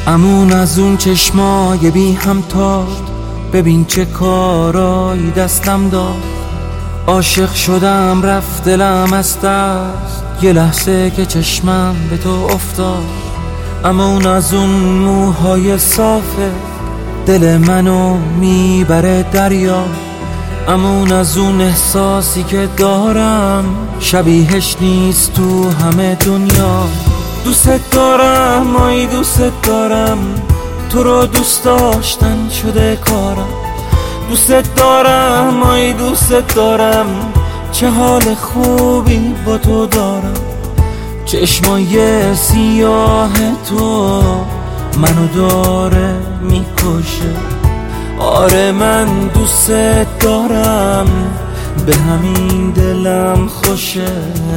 امون از اون چشمای بی همتا، ببین چه کارایی دستم داد. عاشق شدم رفت دلم از دست، یه لحظه که چشمم به تو افتاد. امون از اون موهای صافه، دل منو میبره دریا. امون از اون احساسی که دارم، شبیهش نیست تو همه دنیا. دوست دارم آی دوست دارم، تو رو دوست داشتن شده کارم. دوست دارم آی دوست دارم، چه حال خوبی با تو دارم. چشمای سیاه تو منو داره میکشه. آره من دوست دارم، به همین دلم خوشه.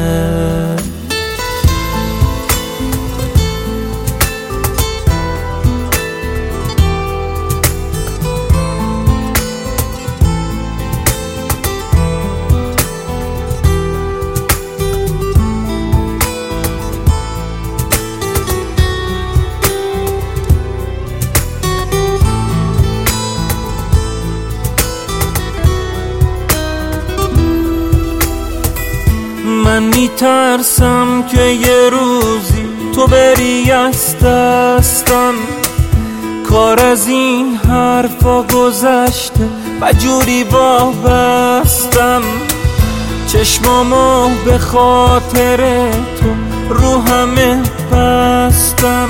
من میترسم که یه روزی تو بری از دستم. کار از این حرفا گذشته، بجوری وابستم. چشمامو به خاطر تو رو همه بستم.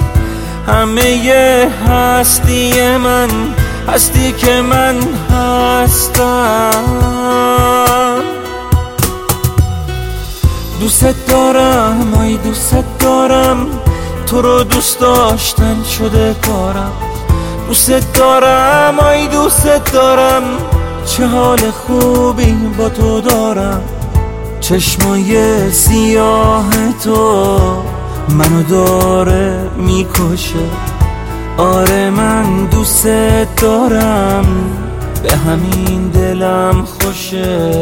همه هستی من هستی که من هستم. دوست دارم آی دوست دارم، تو رو دوست داشتن شده کارم. دوست دارم آی دوست دارم، چه حال خوبی با تو دارم. چشمای سیاه تو منو داره میکشه. آره من دوست دارم، به همین دلم خوشه.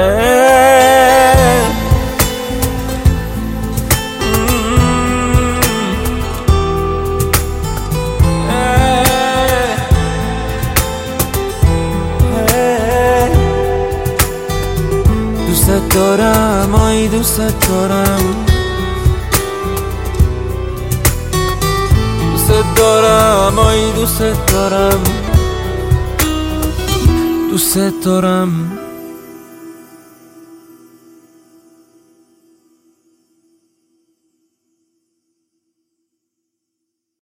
دوست دارم آی دوست دارم، دوست دارم آی دوست دارم، دوست دارم.